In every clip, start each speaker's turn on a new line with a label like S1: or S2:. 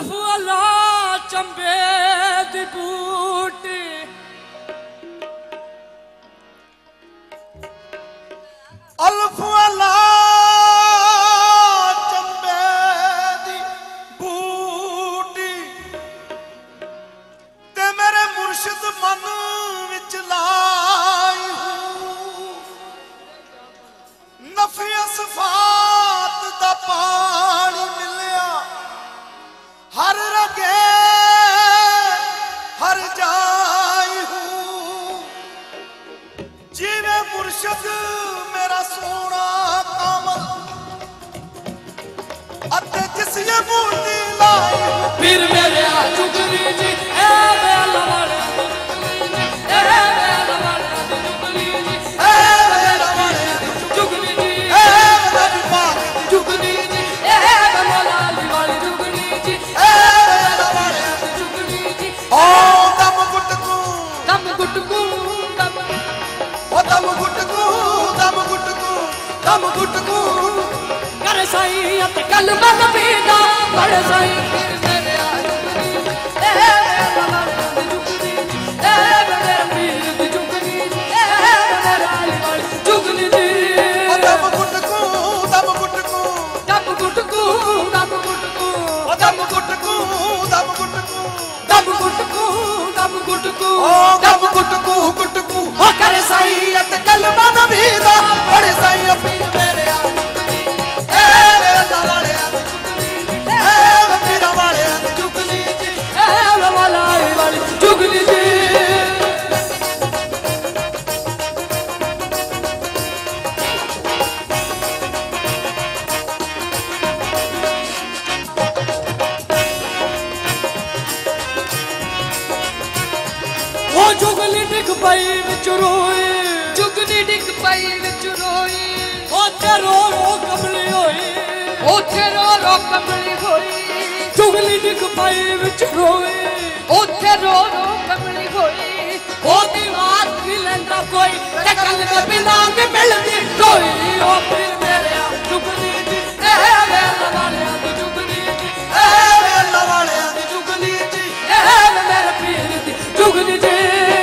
S1: अल्फवाला चंबे दी बूटी
S2: अल्फवाला चंबे दी बूटी ते मेरे मुर्शिद मन विच लाई नफी असफात दा पानी मिलिया हर रगे हर जाई हूँ जिवे मुर्शिद मेरा सोना कामल अते जिस ये बूटी लाई
S1: पीर मेरे चुगली जी ए बेला वाले ए बेला वाले चुगली जी ए बेला वाले चुगली जी
S2: ए मेरी पाक
S1: चुगली जी ए बेला वाले चुगली जी ए बेला वाले चुगली जी
S2: ओ दम गुटकू
S1: दम गुटकू दम
S2: ओ दम गुटकू दम गुटकू दम गुटकू
S1: कर साईं अत कल मन पीदा बड़ साईं पीर मेरे चुगली जी ए बेला वाले चुगली जी ए मेरे पीर दी चुगली जी ए बेला वाले चुगली जी
S2: ओ दम गुटकू दम गुटकू
S1: दम गुटकू दम गुटकू
S2: ओ दम गुटकू दम गुटकू
S1: दम गुटकू दम गुटकू
S2: ओ दम गुटकू गुटकू
S1: हो कर साईं
S2: अत कल मन पीदा बड़ साईं पीर मेरे ए मेरा वाले ए मेरा वाले
S1: चुगली जी ए वाला वाली चुगली जी वो चुगली डिग पई विच रोए चुगली डिग पई विच रोई ओथे रो रो कमली होई ओथे रो रो कमली होई चुगली डिग पई विच रोए ओथे रो रो कमली होई ओदी बात भी लेंदा कोई ते कल में बिना के मिलदी कोई ओ फिर मेरे चुगली जी ए वेला वाले दी चुगली जी ए वेला वाले दी चुगली जी ए मेरे पीर दी चुगली जी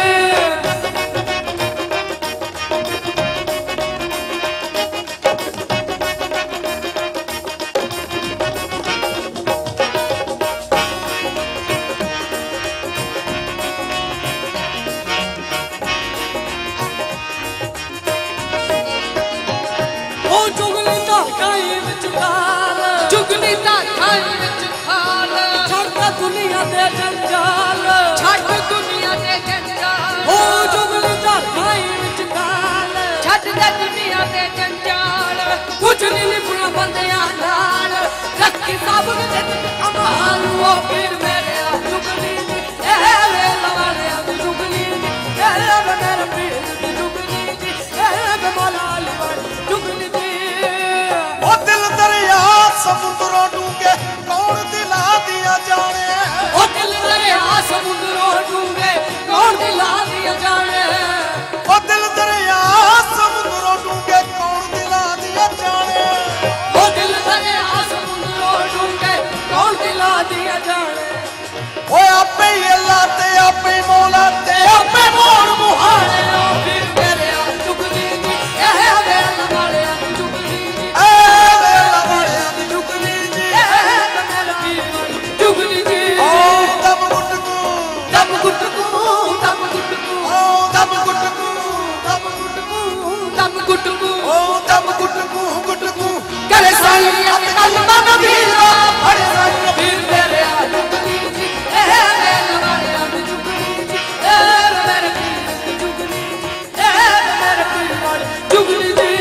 S1: चुगली दा खाई विच खाल छड़ दुनिया दे जंजाल छड़ दुनिया दे जंजाल ओ चुगली दा खाई विच खाल छड़ दे दुनिया दे जंजाल कुछ नहीं लिपना बंदियां नाल रखी सब दे अमाल ओ फिर मेरे चुगली जी ए वेला वाले चुगली जी ए मेरे पीर दी चुगली जी ए मौला वाली चुगली जी
S2: ओ दिल दरिया समुद्रों डूंगे कौन दिला दिया जाने
S1: ओ दिल दरिया समुद्रों डूंगे कौन दिला दिया जाने
S2: ओ दिल दरिया समुद्रों डूंगे कौन दिला दिया जाने
S1: ओ दिल दरिया समुद्रों डूंगे कौन दिला दिया जाने
S2: ओ आपे ही अल्लाह ते आपे ही मौला ते आपे मोर मुहाने
S1: ओ फिर मेरे चुगली जी ए वेला वाले चुगली जी
S2: ए वेला वाले दी चुगली जी
S1: ए मेरे पीर चुगली जी
S2: ओ दम गुटकू
S1: दम गुटकू दम गुटकू
S2: ओ दम गुटकू दम गुटकू
S1: दम गुटकू
S2: ओ दम गुटकू गुटकू
S1: करे साईं अत कल मन पीदा
S2: बड़े साईं
S1: फिर मेरे चुगली जी ए वेला वाले चुगली जी ए मेरे पीर चुगली जी ए मेरे पीर चुगली जी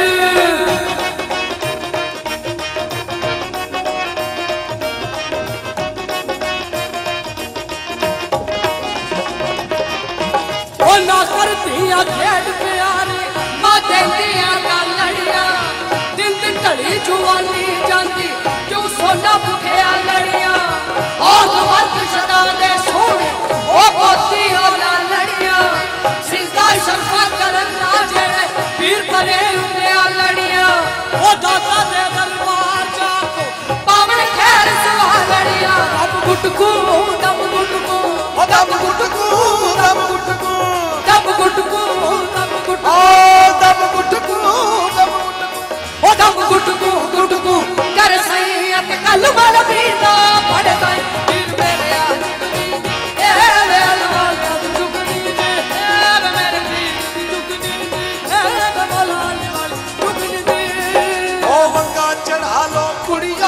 S1: ओ ना करदियां खेड प्यारी मां देंदियां गालड़ियां दिन दिन ढली जुआनी जांदी क्यों सोना पुठिया लड़ियां और मर्द सदा दे सोने ओ पोती ओ लड़ियां सिंधा शर्फा करन ना जेड़े पीर करे उन्हें लड़ियां ओ दाता दे दरबार जाको पावन खैर सवा लड़ियां ਗੁਟਕੂ ਦਮ ਗੁਟਕੂ
S2: ਉਹ ਦਮ ਗੁਟਕੂ ਦਮ ਗੁਟਕੂ
S1: ਦਮ ਗੁਟਕੂ ਦਮ ਗੁਟਕੂ
S2: ਓ ਦਮ ਗੁਟਕੂ ਦਮ ਗੁਟਕੂ
S1: ਉਹ ਦਮ ਗੁਟਕੂ ਗੁਟਕੂ ਕਰ ਸਈ ਅਤੇ ਕੱਲ ਮਲ ਪੀਂਦਾ ਪੜ ਸਈ ਵੀਰ ਮੇਰੇ ਆ ਇਹ ਵੇ ਲਾਲ ਦਮ ਚੁਗਨੀ ਦੇ ਇਹ ਵੇ ਮੇਰੇ ਵੀਰ ਦੀ ਚੁਗਨੀ ਦੇ ਇਹ ਵੇ ਮਲਾਲ ਵਾਲੀ ਚੁਗਨੀ ਦੇ
S2: ਓ ਵੰਗਾ ਚੜਾ ਲੋ ਕੁੜੀਆਂ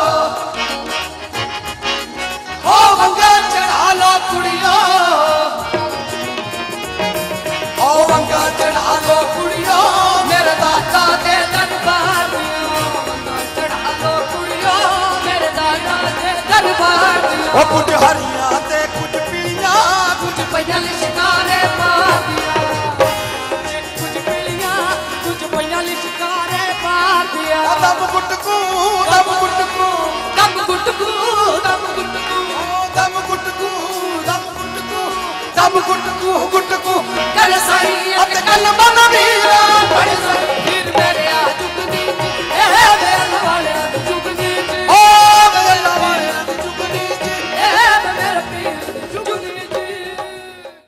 S2: ਓ ਵੰਗਾ ਚੜਾ ਲੋ ਕੁੜੀਆਂ ਓ ਵੰਗਾ ਚੜਾ ਲੋ ਕੁੜੀਆਂ
S1: ਮੇਰੇ ਦਾਦਾ ਦੇ ਦਰਬਾਰ ਦੀਆਂ ਵੰਗਾਂ ਚੜਾ ਲੋ ਕੁੜੀਆਂ ਮੇਰੇ ਦਾਦਾ ਦੇ ਦਰਬਾਰ ਦੀਆਂ
S2: ਓ ਕੁਝ ਹਰੀਆਂ ਤੇ ਕੁਝ ਪੀਲੀਆਂ
S1: ਕੁਝ ਪਈਆਂ ਲਿਸ਼ਕਾਰੇ ਪਾਦੀਆਂ ਕੁਝ ਪੀਲੀਆਂ ਕੁਝ ਪਈਆਂ ਲਿਸ਼ਕਾਰੇ ਪਾਦੀਆਂ
S2: ਓ ਦਮ ਗੁਟਕੂ ਦਮ ਗੁਟਕੂ
S1: ਦਮ ਗੁਟਕੂ ਦਮ ਗੁਟਕੂ
S2: ਓ ਦਮ ਗੁਟਕੂ ਦਮ ਗੁਟਕੂ ਦਮ ਗੁਟਕੂ ਗੁਟਕੂ
S1: ਕਰ ਸਾਈ
S2: ਅਤੇ ਕਲਮਾਂ ਦਾ ਵੀਰਾ ਬੜ